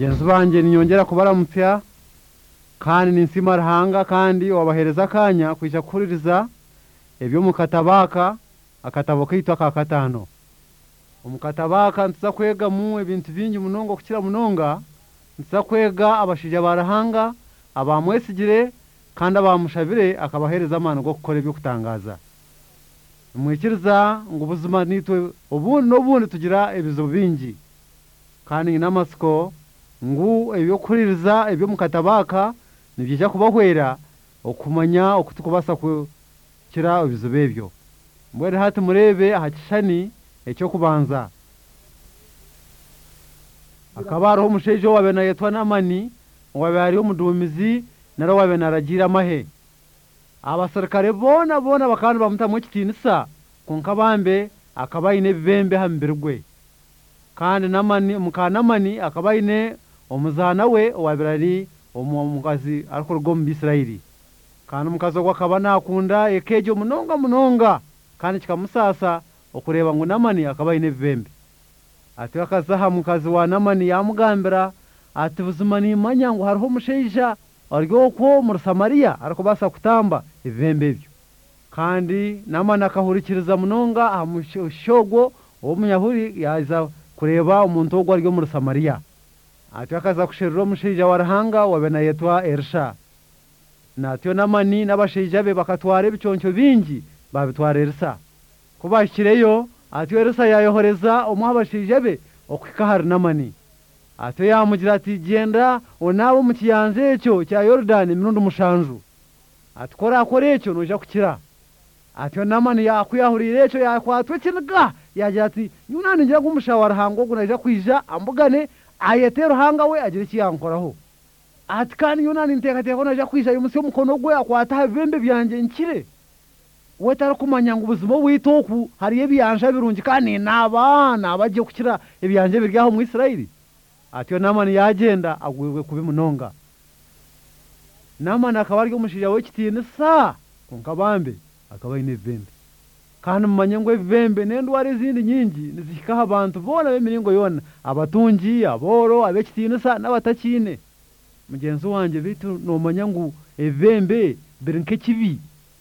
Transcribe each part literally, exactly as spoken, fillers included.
mugenzi banje ninyongera kubaramutsa kandi ninsima rahanga kandi wabahereza kanya kwisha kuririza ebyo mukatabaka akatabo kitwa kakatano umukatabaka ntuza kwega mu ebintu bingi munongo kukira munonga ntuza kwega abashija barahanga abamwesigire kandi abamushabire akabahereza amana go gukora ibyo kutangaza mwikiriza ngo ubuzima nitwe ubundi n'ubundi tugira ebizo bingi kandi inamasiko ngu ebyo kuririza ebyo mukatabaka nibyo kubahwera okumanya okutukubasa kukira ebizo bebyo mbere hati murebe ahakishani ecyo kubanza akabaro umusheje wabe na yetwa Namani wabe ari umudumizi naro wabe naragira mahe abasirikare bona bona bakandi bamutamwe kitinisa kunkabambe akabayine bibembe hambirwe kandi Namani mukanamani akabayine omuzana we wabirari omukazi ariko rwo mu Isiraeli kandi umukazi gwakabana akunda ekejo munonga munonga kandi kikamusasa okureba ngo Namani akabayine bibembe ati akazaha mukazi wa Namani yamugambira ati buzima ni manya ngo hariho umusheja aryo ko mu Samaria ariko basa kutamba ibembe byo kandi Namani akahurikiriza munonga amushogo omunyahuri yaza kureba umuntu ogwa ryo mu Samaria ati akaza kushirira umusheja warahanga wabena yetwa Elisha natyo Namani n'abasheja be bakatware biconco bingi babitwara Elisha kubashireyo ati Elisha yayohoreza umuhabashije be okikahari Namani ati yamugira ati genda onabo mu kiyanze cyo cya Yordani minundo mushanju ati kora akore cyo noja kukira ati Namani yakuyahurire cyo yakwatwe kinaga yagira ati yunani ngira gumushawara hango gunaja kwija ambugane ayetero hanga we agira kiyankoraho ati kandi yunani nteka teka naja kwija yumusi umukono gwe akwata bembe byanje nkire wetara kumanya ngo ubuzima witoku hari ebiyanja birungi kandi nabana bagiye kukira ebiyanje biryaho mu Isiraeli ati Namani yagenda agwegwe kubimunonga Namani akabaryo umushija we kitinisa kunkabambe akabayine bembe kandi mumanye ngo ebembe nendo wari zindi nyingi nizishikaho abantu bona bemiringo yona abatungi aboro abekitinisa n'abatakine mugenzi wanje bitu nomanya ngo ebembe birinke kibi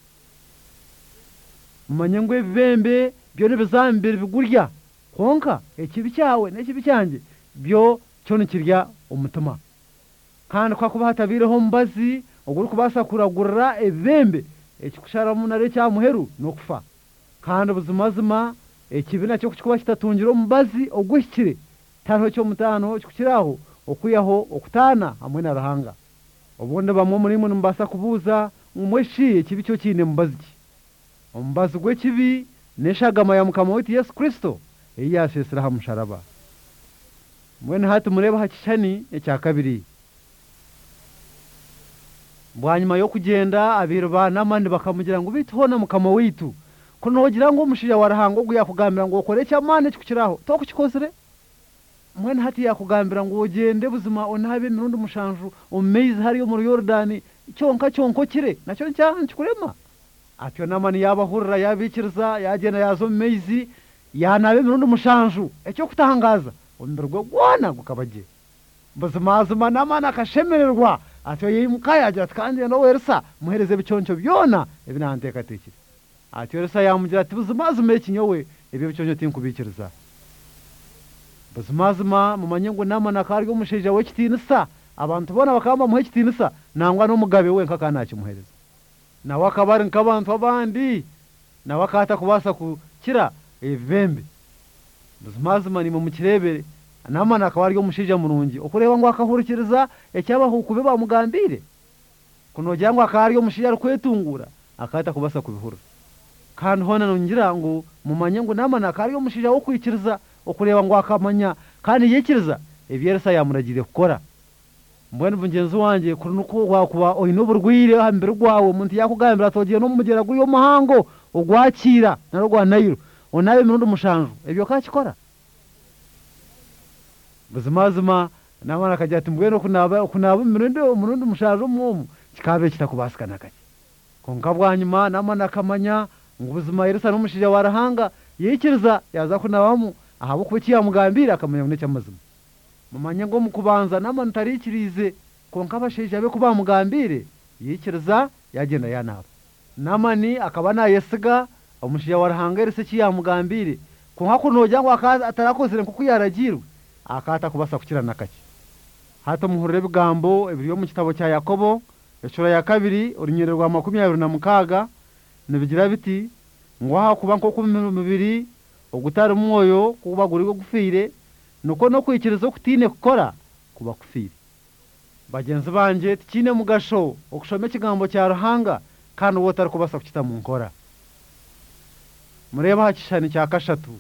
mumanye ngo ebembe byo nebizambira bigurya konka ekibi cyawe n'ekibi cyanje byo cyo nikirya umutima kandi kwa kuba hatabireho mbazi oguri kubasa kuragurira ebembe ekikushara munare cya muheru no kufa kandi ubuzimazima ekibina cyo kuba kitatungiro mbazi ogwishikire taro cyo mutano kikiraho okuyaho okutana hamwe na rahanga obundi bamwe muri mu mbasa kubuza umweshi ekibi cyo kine mbazi ombazi gwe kibi neshagama ya mukama wetu Yesu Kristo eyasesera hamusharaba mwene hati mureba hakishani ecya kabiri bwanyuma yo kugenda abirba Namani bakamugira ngo bitona mukama witu kuno hogira ngo umushija warahango gwe yakugambira ngo ukore cyamane kikiraho to kukikozere mwene hati yakugambira ngo ugende buzima onabe mirundo mushanju umeize hari yo mu Yordani cyonka cyonko kire nacyo cyanze kurema atyo Namani yabahurira yabikiriza yagena yazo meizi yanabe mirundo mushanju ecyo kutangaza ombirwe gwana gukabaje buzimazima Namani akashemererwa atyo yimukaya agira kandi no wersa muhereze biconco byona ebinanteka tekire atyo Elisha yamugira ati buzimazima ekinyowe ebyo biconco tinkubikiriza buzimazima mumanye ngo Namani akaryo umusheja we kitinisa abantu bona bakamba muhe kitinisa nangwa no mugabe we nkakana kimuhereza na wakabari nkabantu abandi na wakata kubasa kukira evembe buzimazima ni mu mukirebere Namani akabaryo umusheja murungi okureba ngo akahurikiriza ecyabaho kube bamugambire kuno jyango akaryo umusheja rukwetungura akata kubasa kubihura kandi hona nongira ngo mumanye ngo Namani akaryo umusheja wo kwikiriza okureba ngo akamanya kandi yekiriza ebyeresa yamuragire gukora mbone bungenzi wanje kuri nuko wakuba oyino burwire hambere gwawe umuntu yakugambira atogiye no mugera guyo muhango ogwakira naro gwa Nairo onabe mirundo mushanju ebyo kakikora buzimazima Namani akajya ati mbweno kunaba kunaba mirundo mirundo mushanju mumu kikabe kitakubasikana kake konka bwanyuma Namani akamanya ngo buzima Elisha n'umushija warahanga yekiriza yaza kunabamu ahabo kubikiya mugambira akamenya ngo cyamazima mumanye ngo mukubanza namani tarikirize konka abasheja be kubamugambire yikiriza yagenda yanaba namani akaba nayesiga omushija warahangere se kiyamugambire konka kunojya ngo atarakozere nko kuyaragirwe akata kubasa kukirana kake hato muhurire bigambo ebiriyo mu kitabo cya Yakobo ecura ya kabiri urunyerero rwa makumyabiri na mukaga nibigira biti ngo aha kuba nko kumubiri ogutara umwoyo kuba guri gufire nuko no kwikiriza kutine gukora kuba kufire bagenzi banje tikine mugasho okushome kigambo cya ruhanga kandi wotari kubasa kukita mu nkora mureba hakishani cya kashatu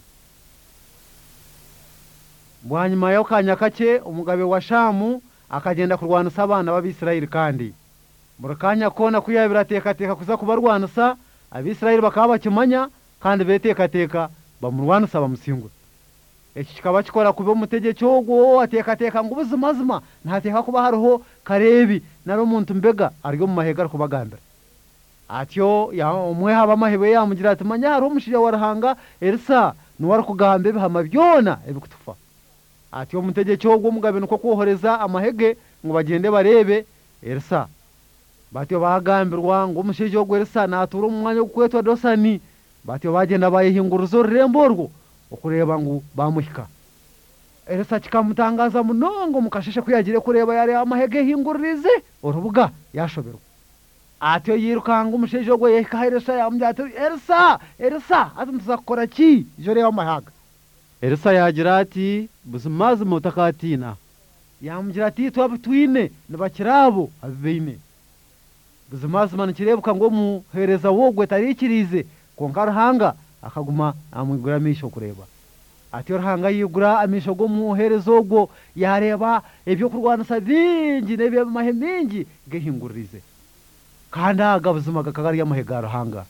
bwanyuma yo kanya kake umugabe wa Shamu akagenda kurwanisa abana b'Abisirayeli kandi murakanya kona kuyabira teka teka kuza kubarwanisa Abisirayeli bakaba bakimanya kandi beteka teka bamurwanisa bamusingura iki kikaba kikora kuba umutege cyogo ateka teka ngo ubuzimazima ntateka kuba hariho karebi naro umuntu mbega ariyo mu mahega kubagambira atyo ya umwe haba mahebe yamugira ati manya hari umushije warahanga Elisa nuwari kugambe bihama byona ebikutufa atyo umutege cyogo umugabe nuko kohoreza amahege ngo bagende barebe Elisa batyo bagambirwa ngo umushije wo Elisa natura umwanya wo kwetwa dosani batyo bagenda bayihinguruzo remborgo okureba ngo bamuhika Elisa kikamutangaza munongo mukasheshe kuyagire kureba yari amahege hinguririze urubuga yashoberwa atyo yirukanga umushije wo yeka Elisa yambyate Elisa Elisa atumuzakora ki jore amahaga Elisa yagira ati buzimazi mutakatina yamgira ati twabutwine nabakirabo abine buzimazi manikireba ngo muhereza wogwe tarikirize konka ruhanga akaguma amwigura misho kureba ati ruhanga yigura amisho go muherezo go yareba ebyo kurwanisa bingi nebyo mahemingi gehingurize kandi agabuzuma gakagari yamahega ruhanga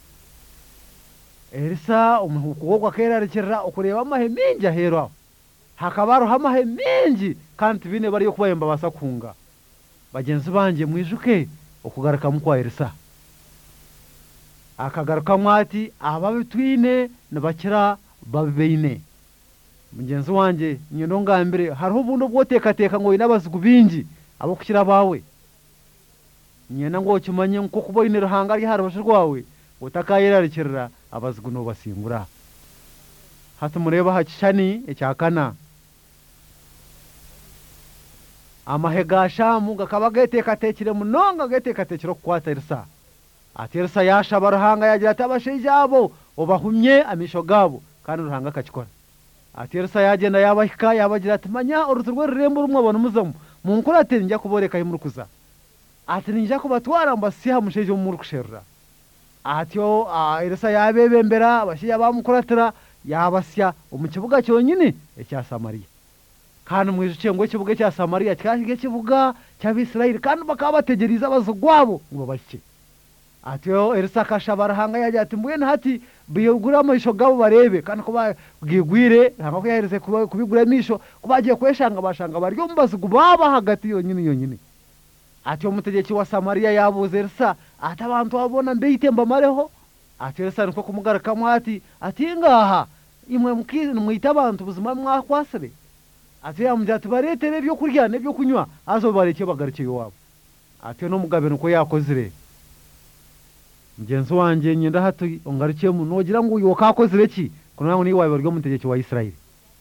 Elisa umuhuko akererekera ukureba amahemingi ahera hakabaro hamahemingi kandi bine bari yo kubayemba basakunga bagenzi banje mwijuke okugaraka mukwa Elisa akagaruka mwati ababitwine nabakira babeine mugenzi wanje nyendo ngambire hariho ubundo bwoteka teka ngo inabazigu bingi abo kukira bawe nyena ngo kimanye nko kuboine ruhanga ari hari bashirwawe utakayerarekera abazigu no basingura hatu mureba hakishani ecyakana amahega Shamu gakaba geteka tekire munonga geteka tekiro kwata Elisa ati Elisa yashaba ruhanga yagira ati abashijabo obahumye amisho gabo kandi ruhanga kachikora ati Elisa yagenda yabahika yabagira ati manya uruturwe rurembo rumwe abona muzamu munkurate njya kuboreka imurukuza ati ninja kubatwara mbasiha mushije mu rukusherura atyo Elisa yabebembera abashiya bamukuratira yabasya umukibuga cyonyine ecya Samariya kandi mwijukiye ngo ikibuga cya Samariya cyashige kibuga cy'Abisirayeli kandi bakaba bategeriza abazugwabo ngo bashye atyo Elisa kashabarahanga yagira ati mbwe hati biyugura amasho gabo barebe kandi ko bagigwire hanga ko yahereze kubigura misho kubagiye kweshanga bashanga baryo mbazigu baba hagati yonyine yonyine atyo mutegeki wa Samariya yabuze Elisa ati abantu babona mbeyitemba mareho atyo Elisa niko kumugaraka mwati ati ngaha imwe mukizi mwita abantu buzima mwakwasebe atyo yamujya ati baretere byo kurya nebyo kunywa azo bareke bagaruke iwabo atyo no mugabe nuko yakozire mugenzi wanje nyenda hatu ongarukiye mu nogira ngo uyo kakozire ki kuno ngo ni wabe ryo mutegeki wa Isirayeli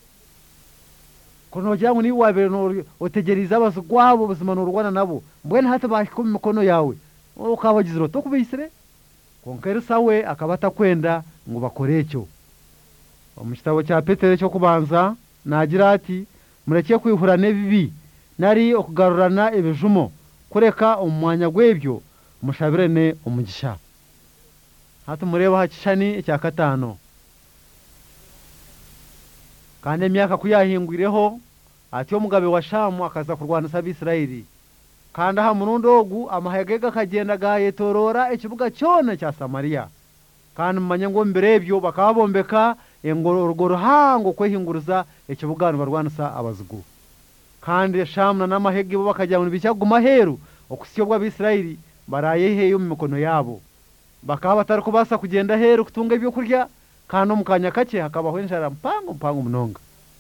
kuno nogira ngo ni wabe no otegeriza abazugwabo buzima no rwana nabo mbwe hata bakiko mu mikono yawe ukabagiziro to kubisire konkere sawe akabata kwenda ngo bakorecyo omukitabo cya Petero cyo kubanza nagira ati mureke kwihurane bibi nari okugarurana ebijumo kureka umwanya gwebyo mushabirene umugisha hatu mureba hakishani ecya katano kandi emyaka kuyahingwireho ati omugabe wa Shamu akaza kurwanisa Abisirayeli kandi aha munondogu amahegega kagenda gayetorora ekibuga cyone cya Samariya kandi mumanye ngo mbirebyo bakabombeka engororgo ruhango kwehinguruza ekibuga barwanisa abazugu kandi Shamu n'amahege bo bakajya mu bicyaguma heru okusiyobwa Abisirayeli baraye heyo mu mikono yabo bakaba batari kubasa kugenda heru kutunga ibyo kurya kandi umukanya kake hakabaho injara mpango mpango munonga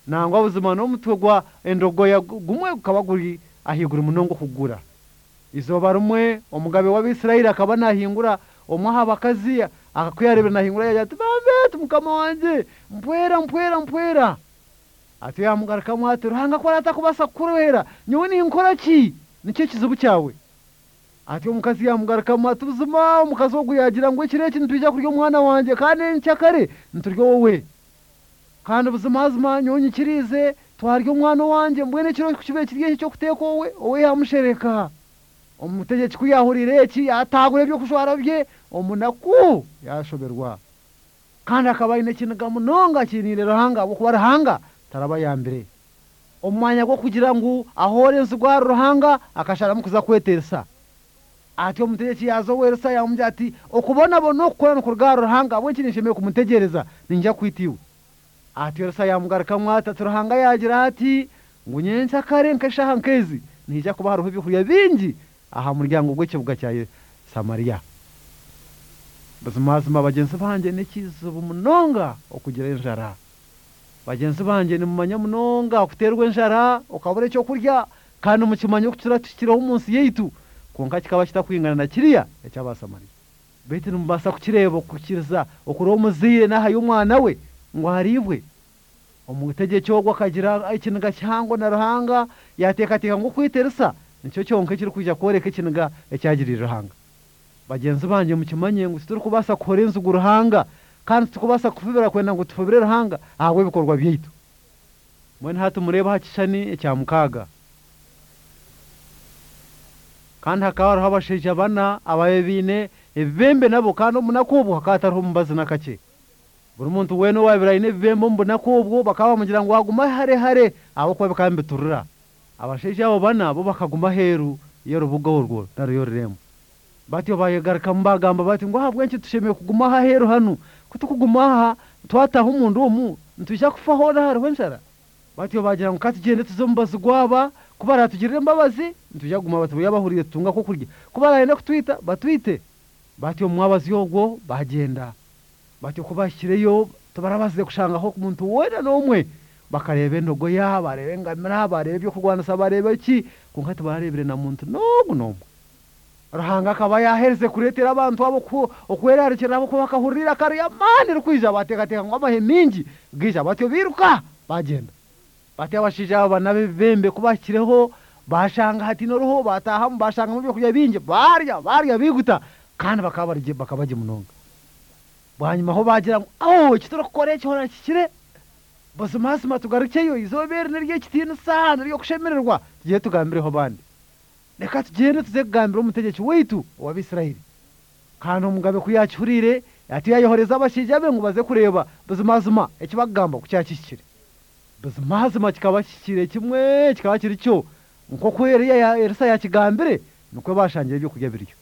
nangwa buzima no mutwe endogoya gumwe ukaba guri ahigura umunongo kugura izoba rumwe umugabe w'Abisirayeli akaba nahingura omwaha bakazi akakuyarebera nahingura yati bambe tumukama wanje mpwera mpwera mpwera ati yamugaraka mwate ruhanga ko atakubasa kurohera nyowe ni nkora ki nicyo kizubu cyawe ati umukazi yamugaraka mwate buzima umukazi wo guyagira ngo ikireki ntujya kuryo mwana wanje kandi ncyakare nturyo wowe kandi buzima azma nyonyi kirize twaryo mwana wanje mbwene kiro kibe kigiye cyo kuteko wowe wowe yamushereka umutegeki kuyahurire ki yatagure byo kushwara bye omunaku yashoberwa kandi akabayine kinaga munonga kinire ruhanga bo kuba ruhanga taraba ya mbere omwanya go kugira ngo ahore nzugwa ruhanga akashara mukuza kweteresa ati umutegeki yazo weresa yamubye ati okubona bo no kukorana ku rugaro ruhanga abo kinishemeye kumutegereza ninjya kwitiwe ati weresa yamugaraka mwata turuhanga yagira ati ngo nyenza kare nkashaha nkezi nijya kuba haruho bikuya bingi aha muryango gwe kibuga cya Samariya bazimazima bagenzi banje nekizubu munonga okugira enjara bagenzi banje ni mumanya munonga okuterwa enjara okabure cyo kurya kandi umukimanyo kutura tukiraho umunsi yitu konka kikaba kitakwingana na kiriya ecy'Abasamariya bete numbasa kukireba kukiriza okuro umuzire naha y'umwana we ngo haribwe omutege cyogwa kagira ikiniga cyango na ruhanga yatekateka ngo kwiteresa nicyo cyonke kiri kujya koreka ikiniga ecyagirira ruhanga bagenzi banje mukimanye ngo turi kubasa korenza uruhanga kandi tukubasa kufibira kwenda ngo tufubire ruhanga ahwe bikorwa byitu mwene hatu mureba hakishani ecyamukaga kandi hakaba habashije abana abayebine ebembe nabo kandi umunakubu hakatariho mumbazi nakake buri muntu weno wabirayine bembe mbunakubu bakaba mugira ngo aguma hare hare abo kwa bakambe turura abashije abo bana bo bakaguma heru iyo rubuga urwo nariyo remo bati bayegaraka mbagamba bati ngo habwe nki tushemeye kuguma ha heru hanu kutukuguma ha twataho umuntu umu ntujya kufaho hara wenjara bati bagira ngo katugende tuzombaza gwaba kubara tugirire mbabazi ntujya guma bati yabahuriye tunga ko kurya kubara yenda kutwita batwite bati umwabazi yogwo bagenda bati kubashyireyo tubarabaze kushangaho ku muntu wena nomwe bakarebe ndogo ya barebe ngamira barebe byo kurwana sabarebe ki kunkati barebere na muntu nogu nomwe ruhanga akaba yahereze kuretera abantu abo ku okwererekera abo bakahurira kariya mani rukwija batekateka ngo amahe mingi bwija batyo biruka bagenda bati abashije abo banabe bembe kubashyireho bashanga hati noruho bataha bashanga mu byo kujya binge barya barya biguta kandi bakabarije bakabaje munonga banyuma ho bagira ngo aho kitorokoreye cyo kikire bose masima tugarukeyo izobere nirye kitino sana ryo kushemererwa giye tugambireho bandi reka tugende tuze kugambira umutegeki witu w'Abisirayeli kandi umugabe kuyacyurire ati yayohoreza abashije be ngo baze kureba buzimazima ekibagamba kucyakikire buzimazima kikaba kikire kimwe kikaba kiri cyo nko kwere ya Elisa yakigambire nuko bashangiye byo kujya biryo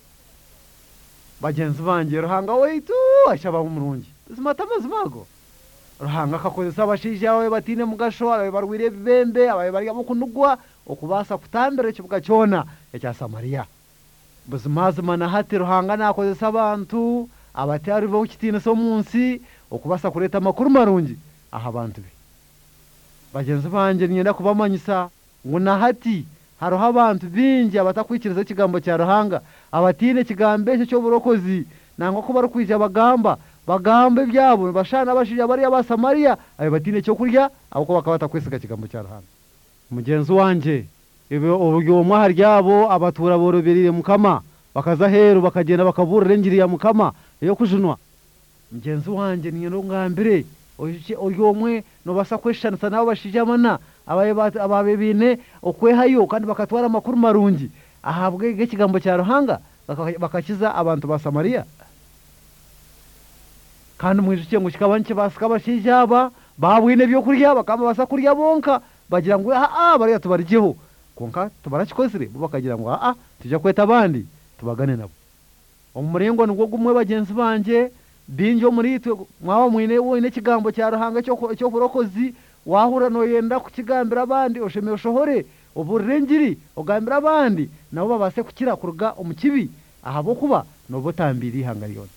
bagenzi banje ruhanga witu ashaba umurungi buzimata mazimago ruhanga kakozesa abashije awe batine mugasho abe barwire bembe abe bari abo kunugwa okubasa kutambere kibuga cyona ecya Samariya buzimazima na hati ruhanga nakozesa abantu abatari bo kitine so munsi okubasa kureta makuru marungi aha abantu be bagenzi banje nyenda kubamanyisa ngo na hati haro abantu bingi abatakwikiriza kigambo cya ruhanga abatine kigambe cyo burokozi nango ko barukwije abagamba bagambe byabo bashana bashije bari y'Abasamariya ayo batine cyo kurya abo bakabata kwisiga kigambo cya ruhanga mugenzi wanje ibe uburyo mwa ryabo abatura borobirire mukama bakaza heru bakagenda bakabura rengiriya mukama yo kujunwa mugenzi wanje niyo ngambire uyu umwe no basakweshana nabo bashije amana abaye ababebine okwehayo kandi bakatwara makuru marungi ahabwe ikigambo cya ruhanga bakakiza abantu ba Samariya kandi mwijike ngo kikabanke basika bashijaba babwine byo kurya bakamba basa kurya bonka bagira ngo a bari tubarijeho konka tubarakikozire bo bakagira ngo a tujya kweta abandi tubagane nabo umurengo nubwo gumwe bagenzi banje binjo muri twe mwawa mwine wone kigambo cya ruhanga cyo cyo kurokozi wahura no yenda kukigambira abandi osheme oshohore uburengiri ogambira abandi nabo babase kukira kuruga umukibi ahabo kuba no botambiri hangariyo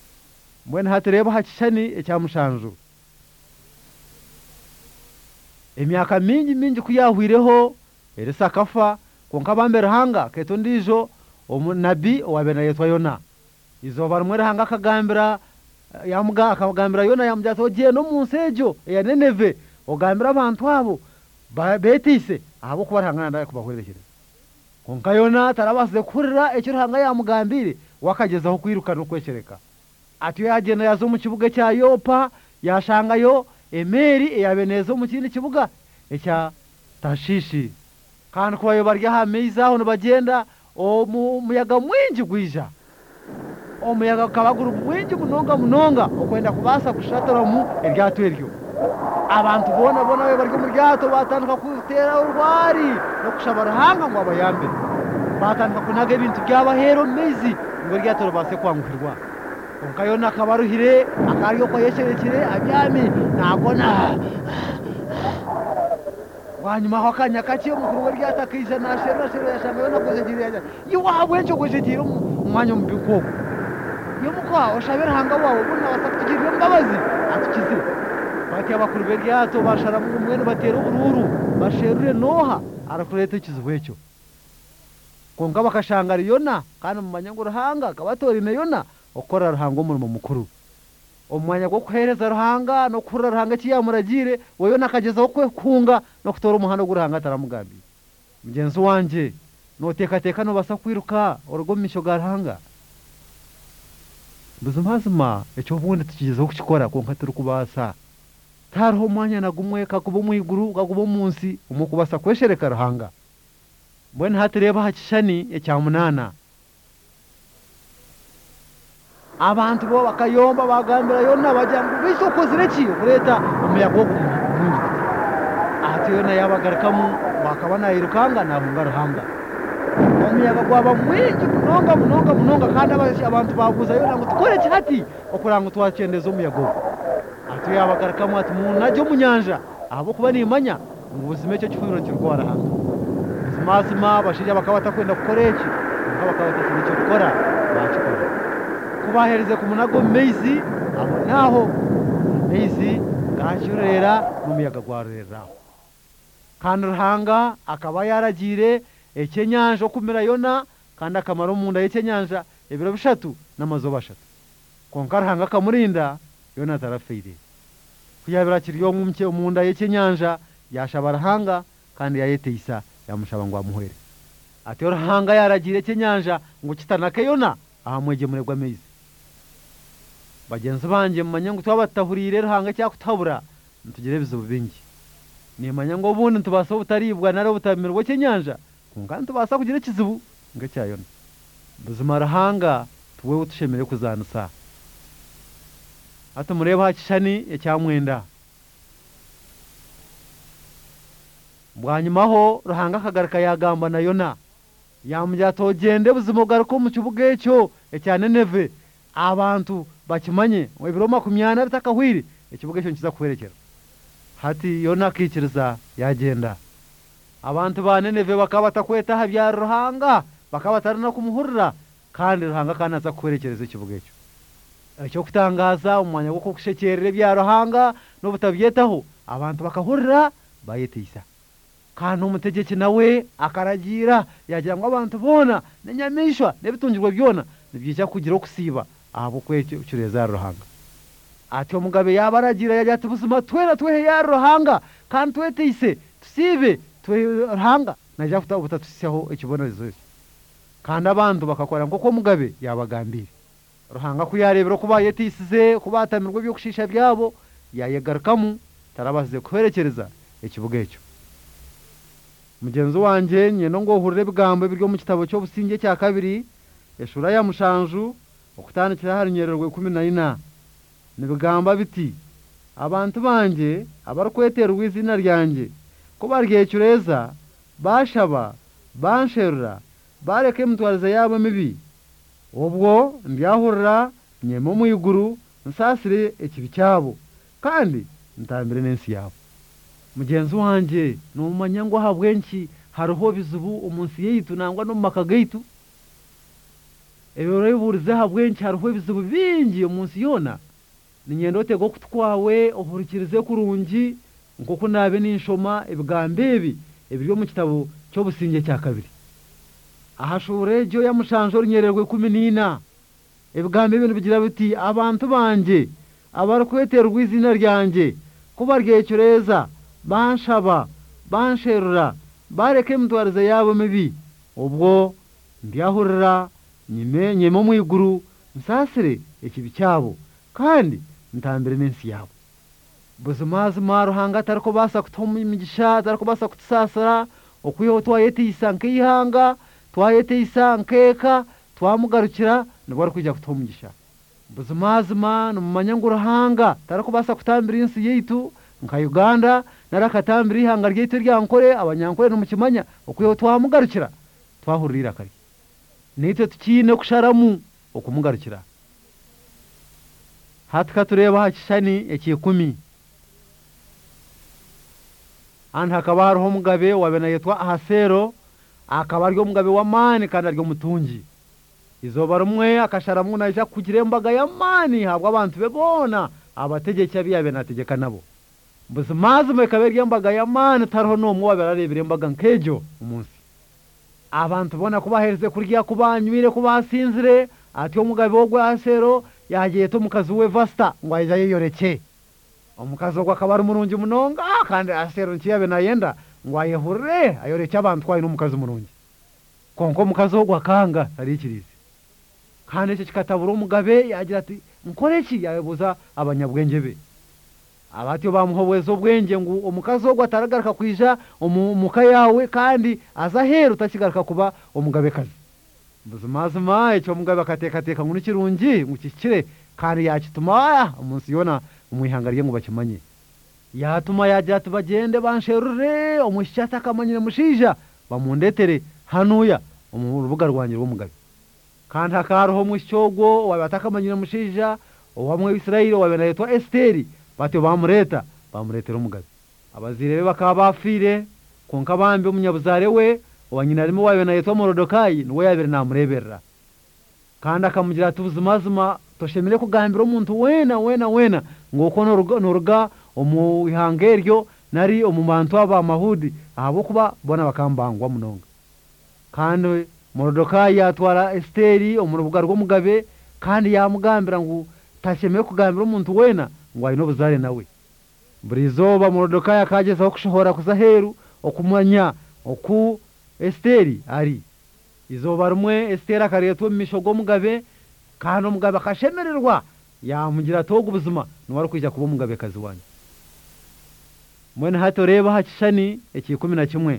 mwene hatereba hakishani ecyamushanju emyaka mingi mingi kuyahwireho erisa kafa konka bambe Ruhanga keto ndijo omunabi owabena yetwa Yona izoba rumwe Ruhanga akagambira yamuga akagambira Yona yamujyata ogiye no munsejo ya Nineve ogambira abantu abo betise abo kuba Ruhanga ndaye kubahwerekera konka Yona tarabase kurira ekyo Ruhanga yamugambire wakagezaho kwiruka no kweshereka atiyo yagenda yazo mu kibuga cya Yopa yashangayo emeri eyabenezo mu kindi kibuga ekya Tashishi kandi kubayo barya hameza aho bagenda umuyaga mwingi gwija umuyaga kabaguru mwingi munonga munonga okwenda kubasa kushatara mu eryato eryo abantu bona bona we baryo mu ryato batandika kutera urwari no kushaba Ruhanga ngo abayambe batandika kunaga ibintu byabahero mezi ngo ryato base kwangurwa konka Yona akabaruhire akariyo ko yesherekire abyami nagona wanyuma ho kanya kaciye mukuru we ryatakije nashera shera yashanga Yona kuzegiriye yaje yiwabwe cyo kujegire umwanya mu bikoko yo mukwa oshabera Ruhanga wawe buna basakugirira imbabazi atukize bati abakuru be ryato bashara mu mwene batera ubururu basherure Noha arakurete kizwecyo konka bakashangara Yona kandi mu manyango Ruhanga kabatori na Yona okora Ruhanga umurimo mukuru omwanya gwo kuhereza Ruhanga no kurura Ruhanga kiyamuragire woyo nakagezaho kwekunga no kutora umuhanda g'Uruhanga taramugambi mugenzi wanje no teka teka no basa kwiruka orogomisho ga Ruhanga buzumazima ecyo bundi tukigezaho kukikora konka turi kubasa tariho umwanya nagumwe kakubo mwiguru kakubo munsi umukubasa kweshereka Ruhanga mbone hatireba hakishani ecyamunana abantu bo bakayomba bagambira Yona bajyangu bisoko zireki kureta umuyago gumungu ati Yona yabagarikamu bakabana irukanga nabunga Ruhanga umuyaga gwaba mwingi munonga munonga munonga kandi abashi abantu baguza Yona ngo tukore cyati okuranga twacendeza umuyago ati yabagarikamu ati munaje mu nyanja abo kuba nimanya ngo ubuzime cyo cyufuro kirwara hanga mazima bashije bakabata kwenda gukoreki bakabata cyo gukora bakikora kubahereze ku munago mezi abo naho mezi gashurera n'umuyaga gwarera kandi Ruhanga akaba yaragire ekenyanja kumira Yona kandi akamaro mu nda y'ekenyanja ebiro bishatu n'amazo bashatu konka Ruhanga kamurinda Yona tarafeire kuyabira kiriyo mumke mu nda y'ekenyanja yashaba Ruhanga kandi yayeteisa yamushaba ngo amuhere ati Ruhanga yaragire ekenyanja ngo kitanake Yona ahamwege muregwa mezi bagenzi banje mumanya ngo twabatahurire Ruhanga cyakutabura ntugire bizo bingi ni manya ngo bundi tubasa butaribwa nare butamirwa cyenyanja kunga tubasa kugira kizibu nga cya Yona buzima Ruhanga tuwe utushemere kuzanusa ati mureba hakishani ecyamwenda bwanyimaho Ruhanga kagaruka yagamba na Yona yamujya togende buzima bwaruko mu kibuga cyo ecya Nineve abantu bakimanye webiro makumyana bitakahwire ikibuga cyo kiza kuherekera hati Yona kikiriza yagenda abantu ba Nineve bakabata kweta habya Ruhanga bakabatarana kumuhurira kandi Ruhanga kanaza kuherekereza ikibuga cyo icyo kutangaza umwanya wo kushekerera bya Ruhanga no butabyetaho abantu bakahurira bayetisa kandi umutegeki nawe akaragira yagira ngo abantu bona n'anyamishwa n'ebitungirwa byona nibyica kugira kusiba abo kwecyo cyureza Ruhanga ati omugabe yabaragira yajya tubuzima twera twehe ya Ruhanga kandi twetise tusibe twe Ruhanga najya kuta butatusiho ikibonerezo kandi abantu bakakora ngo ko mugabe yabagambire Ruhanga kuyarebera kuba yetisize kubatamirwa byo kushisha byabo yayegarukamu tarabaze kuherekereza ikibuga cyo mugenzi wanje nyeno ngo hurire bigambo biryo mu kitabo cyo businge cya kabiri yashura ya mushanju okutandikira harinyererwe kumi na ine nibigamba biti abantu banje abarkwetera ubwizina ryanjye ko baryecyureza bashaba bansherura bareke mutwariza yabo mibi ubwo mbyahurira nyemo mu iguru nsasire ikibi cyabo kandi ntambire nensi yabo mugenzi wanje numanya ngo habwenki hariho bizubu umunsi yitu nangwa no makagaitu ebero yiburize habwenki hariho bizubu bingi umunsi Yona ninyendote go kutwawe ohurikirize kurungi nkoko nabe ninshoma ebigambo ebi ebiri mu kitabo cy'obusinge cya kabiri ahashore jo ya mushanjo runyererwe kumi n'ina ebigambo ebintu bigira biti abantu banje abarukweterwa izina ryanjye kuba ryecyoreza banshaba bansherura bareke emutwarize yabo mibi ubwo mbyahurira nyime nyemo mu iguru nsasire ekibi cyabo kandi ntambire n'ensi yabo buzimazima ruhanga atariko basa kutoma imigisha atariko basa kutusasira okwiho twayetisa nk'ihanga twayetisa nkeka twamugarukira nibwo ari kujya kutoma imigisha buzimazima numumanya ngo ruhanga atariko basa kutambira insi yitu nka Uganda narakatambira ihanga ryitu ryankore abanyankore numukimanya okwiho twamugarukira twahurira kare nitwe tukine kusharamu okumugarukira hatka tureba hakishani ekikumi andi hakaba hariho omugabe wabena yitwa Ahasero akaba ari omugabe w'amani kandi ari omutungi izoba rumwe akasharamu naija kugira embaga y'amani habwa abantu bebona abategeki abiyabe nategeka nabo buzimazima ikabe ry'embaga y'amani tariho n'omwe waberarebera embaga nkejo umunsi abantu bona kubahereze kurya kubanywire kubasinzire ati omugabe w'ogwa Ahasero yagiye to mukazi we Vasta ngo aje yiyoreke omukazi ogwa akaba ari murungi munonga kandi Ahasero nkiyabe nayenda ngo ayehurre ayoreke abantu kwayi n'omukazi murungi konko omukazi ogwa kanga ari ikirizi kandi icyo kikatabura omugabe yagira ati nkoreki yabuza abanyabwenge be abatyo bamuhobweza obwenge ngo omukazi ogwa ataragaruka kwija omuka yawe kandi azaheru utakigaruka kuba omugabekazi buzimazima icyo omugabe akatekateka ngo nikirungi ngo kikire kandi yakituma umunsi yona umwihanga rye ngo bakimanye yatuma yagira ati bagende bansherure omushata akamanyire mushija bamundetere hanuya mu rubuga rwanjye rw'omugabe kandi hakaroho mushyogo wabatakamanyire mushija owamwe Isirayeli wabena yitwa Esteri batyo bamureta bamuretera omugabe abazire bakaba bafire konka bambe umunyabuzare we wanyina arimo wabena yitwa Morodokayi niwe yabere namureberera kandi akamugira ati ubuzimazima toshemire kugambira omuntu wena wena wena ngoko noruga omu ihangeryo nari omubantu aba Mahudi abo kuba bona bakambangwa munonga kandi Morodokayi atwara Esteri omurubuga rw'omugabe kandi yamugambira ngo tashemeye kugambira omuntu wena ngo ayino buzare nawe burizoba Morodokayi akagezaho kushohora kuzaheru okumanya oku Esteri ari izoba rumwe Esteri akaretwa misho g'omugabe kandi omugabe akashemererwa yamugira togo ubuzima niwari kwija kuba omugabe kazi wanyu mwene hato reba hakishani ekikumi na kimwe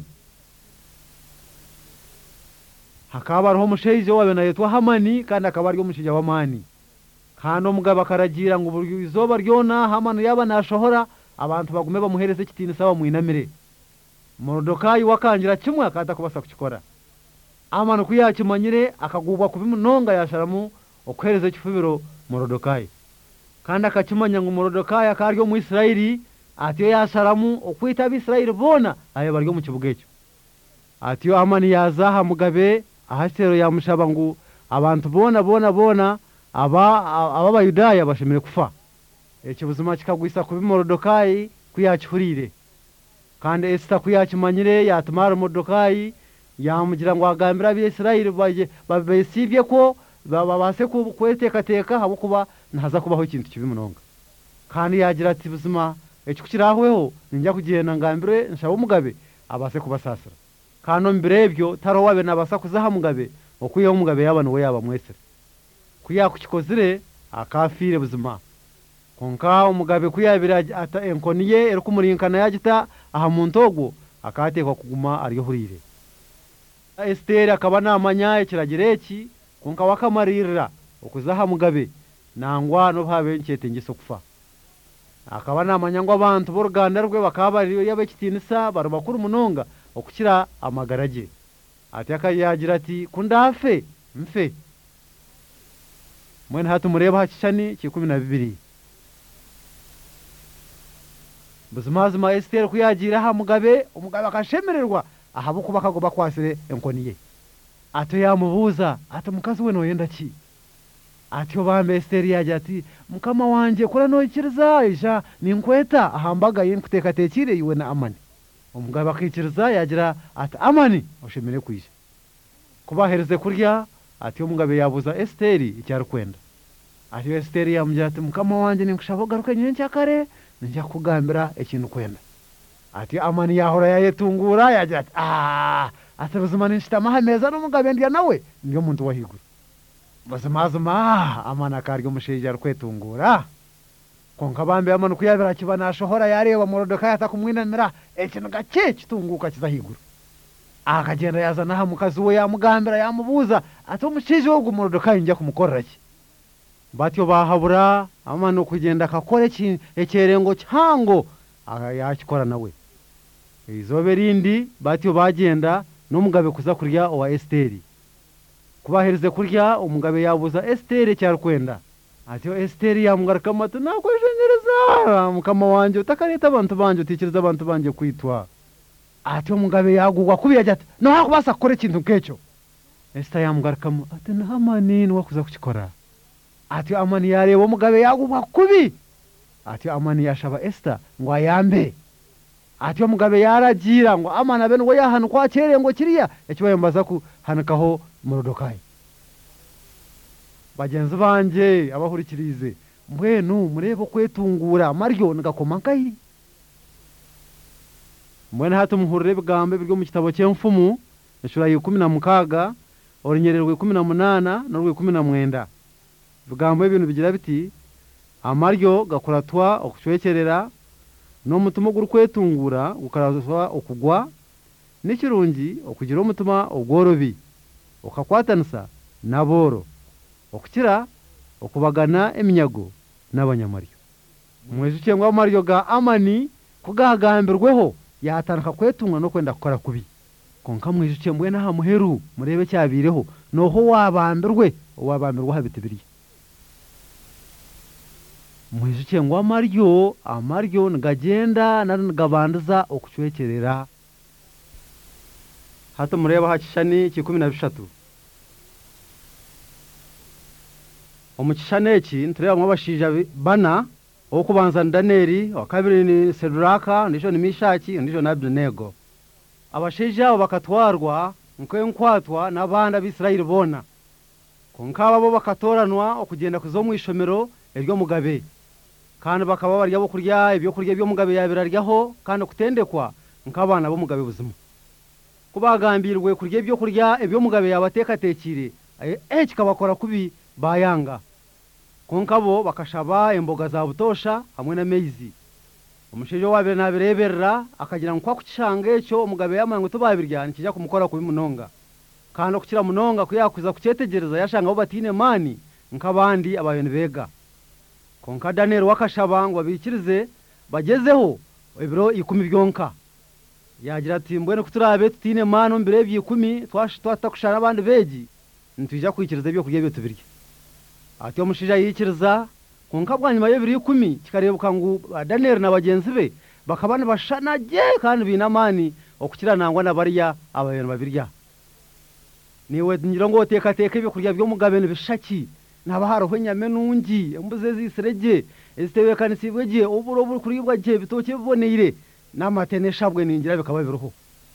hakaba hariho omushaija wabena yitwa Hamani kandi akaba ari omushaija w'amani kandi omugabe akaragira ngo buri izoba ryona Hamani yaba nashohora abantu bagume bamuhereze ekitinisa bamwinamire Morodokayi wakangira kimwe akata kubasa kukikora Hamani kuyakimanyire akagubwa kubimunonga yasharamu okwereza ekifubiro Morodokayi kandi akakimanya ngo Morodokayi akari mu Isirayeli atiyo yasharamu okwita abisirayeli bona ayo bari mu kibuga ekyo atiyo Hamani yazaha mugabe Ahasero yamushaba ngo abantu bona bona bona aba aba bayudaya bashimire kufa ekyo buzima kikagwisa kubi Morodokayi kuyakihurire kandi Esta kuyakimanyire yatumara Morodokayi yamugira ngo agambira abisirayeli baje babesibye ko babase kweteka habo kuba ntaza kubaho ikintu kibi munonga kandi yagira ati buzima ekyo kukirahweho ninjya kugenda ngambire nshaba umugabe abase kubasasira kano mbere ebyo taro wabe nabasa kuzaha mugabe okuye omugabe yabano we yaba mwesere kuya kukikozire akafire buzima konka omugabe kuyabira ata enkoniye erukumulinkana yagita aha muntogo akatekwa kuguma ariyo hurire Esteri akaba namanya ekiragire eki konka wakamarira okuzaha mugabe nangwa no babe nkete ngiso kufa akaba namanya ngo abantu boruganda rwe bakaba ariyo yabekitinisa baro bakuru munonga okukira amagarage ati akayagira ati kundafe mfe mwene hatu mureba hakishani kikumi na bibiri buzimazima Esteri kuyagira ha mugabe umugabe akashemererwa ahabo kuba kagoba kwasire enkoniye ato yamubuza ati mukazi we no yenda ki atyo bambe Esteri yaje ati mukama wanje kora noikiriza isha ninkweta ahambagaye nkutekatekire iwe na Amani. Omugabo akikiriza yagira ati Amani oshemere kwisha kubahereze kurya. Ati omugabo yabuza Esteri icyari kwenda. Ati Esteri yamujya ati mukama wanje ninkushaka garuka nyenye kare njya kugambira ikintu kwenda. Ati Amani yahora yayetungura yagira ati ah ati buzima ninshitama hameza n'umugabo ndiya nawe ndiyo muntu wahigura. Bazimazima Amani akaryo musheje arkwetungura konka bambe Amani kuyabira kibana shohora yareba Morodekayi atakumwinamira ekintu gake kitunguka kizahigura. Akagenda yazana ha mukazi we yamugambira yamubuza ati umushije wo Morodekayi njya kumukorera ki. Batyo bahabura Amani kugenda akakore ki ekerengo cyango yakikora nawe. Izobe rindi batyo bagenda n'umugabe kuza kurya owa Esteri. Kubahereze kurya umugabe yabuza Esteri cyari kwenda. Ati Esteri yamugaruka mata nakwishengereza mukama wanje utakareta abantu banje utikiriza abantu banje kwitwa. Ati umugabe yagugwa kubi yajata no hakubasa kore kintu kecho. Esteri yamugaruka ati Amani wakuza kukikora. Ati Amani yareba umugabe yagugwa kubi. Ati Amani yashaba Esther ngo ayambe. Ati umugabe yaragira ngo Amani abe ngo yahanu kwa cyere ngo kiriya ekibayombaza ku hanakaho Morodekayi. Bagenzi banje abahurikirize mbwenu murebe kwetungura Maryo ngakoma nkayi. Mwene hato muhurire bigambe biryo mu kitabo cy'emfumu eshura ya kumi na mukaga orinyererwe kumi na munana no kumi na mwenda. Bigambo ibintu bigira biti Amaryo gakuratwa okucwekerera no mutuma guru kwetungura gukarazwa okugwa n'ikirungi okugira omutuma ogworobi okakwatanisa naboro okukira okubagana eminyago n'abanyamaryo. Mwezi cyangwa Amaryo ga Amani kugagambirweho yatanaka kwetunga no kwenda gukora kubi. Konka mwezi cyembwe na hamuheru murebe cyabireho noho wabambirwe wabambirwa habitibiriye. Mwezi cyangwa Amaryo Amaryo ngagenda narangabanduza okucwekerera. Hato mureba hakishani kikumi na bishatu. Omukishane eki ntureba mwabashija bana okubanza Daniyeli wa kabiri ni Seduraka ndisho ni Mishaki ndisho na Abednego. Abashija abo bakatwarwa nkwe nkwatwa n'abanda b'Isirayeli bona. Konkaba bo bakatoranwa okugenda kuzo mu ishomero eryo mugabe. Kandi bakaba barya bo kurya ibyo kurya byo mugabe yabiraryaho kandi kutendekwa nk'abana bo mugabe buzima. Kubagambirwe kurya ibyo kurya ibyo mugabe yabatekatekire eh kikabakora kubi bayanga. Konkabo bakashaba emboga za butosha hamwe na meizi. Omushejo wabere nabireberera akagira nkwa kuchange echo umugabe yamangu tubabirya nikija kumukora kubi munonga. Kandi okukira munonga kuyakuza kucetegereza yashanga bo batine mani nk'abandi abayoni bega. Konka Daniyeli wakashaba ngo abikirize bagezeho ibiro ikumi byonka. Yagira ati mbwene kuturabe tutine mano mbere by'ikumi twashitwata kushana abandi beji ntujya kwikiriza byo kurya byo tubirya. Ati omushija yikiriza konka bwanyuma y'ibiri ikumi kikarebuka ngo Daniyeli na bagenzi be bakabana bashanaje kandi binamani okukira nangwa nabariya abayoni babirya. Niwe ngira ngo teka teka ibyo kurya byo mugabe n'ibishaki nabaharoho nyame nungi embuze zisirege ezitebekana sibweje uburo buri kuribwa je bitoke biboneire n'amatene shabwe ningira bikaba biruho.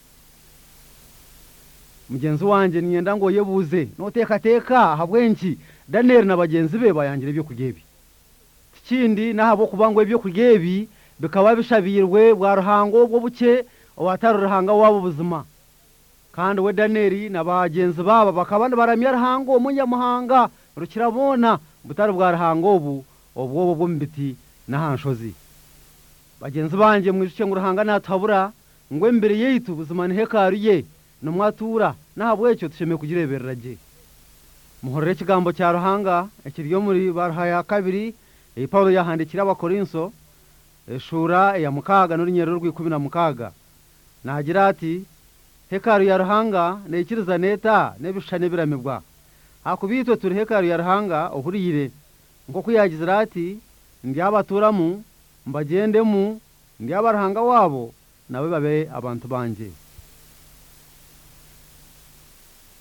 Mugenzi wanje nyenda ngo yebuze no teka teka habwenki Daniyeli na bagenzi be bayangira ibyo kuryebi. Kindi nahabo kubangwa ibyo kuryebi bikaba bishabirwe bwa ruhango bwo buke wataro ruhanga wabo buzima. Kandi we Daniyeli na bagenzi baba bakabana baramya ruhango munyamuhanga rukirabona butari bwa ruhango ubu obwo bwo mbiti na hanshozi. Bagenzi banje mwishuke ngo ruhanga natabura ngwe mbere yitu buzima ni hekaru ye no mwatura nahabwecyo tusheme kugireberera je. Muhorere kigambo cya ruhanga ekiryo muri barhaya kabiri e Paulo yahandikira abakorinso eshura ya mukaga no rinyero rw'ikumi na mukaga. Nagira ati hekaru ya ruhanga nekiriza neta nebishane biramibwa. Hakubitwe turi hekaru ya ruhanga ohuriyire nko kuyagizira ati ndyabaturamu mbagendemu ndyabarhanga wabo nawe babe abantu banje.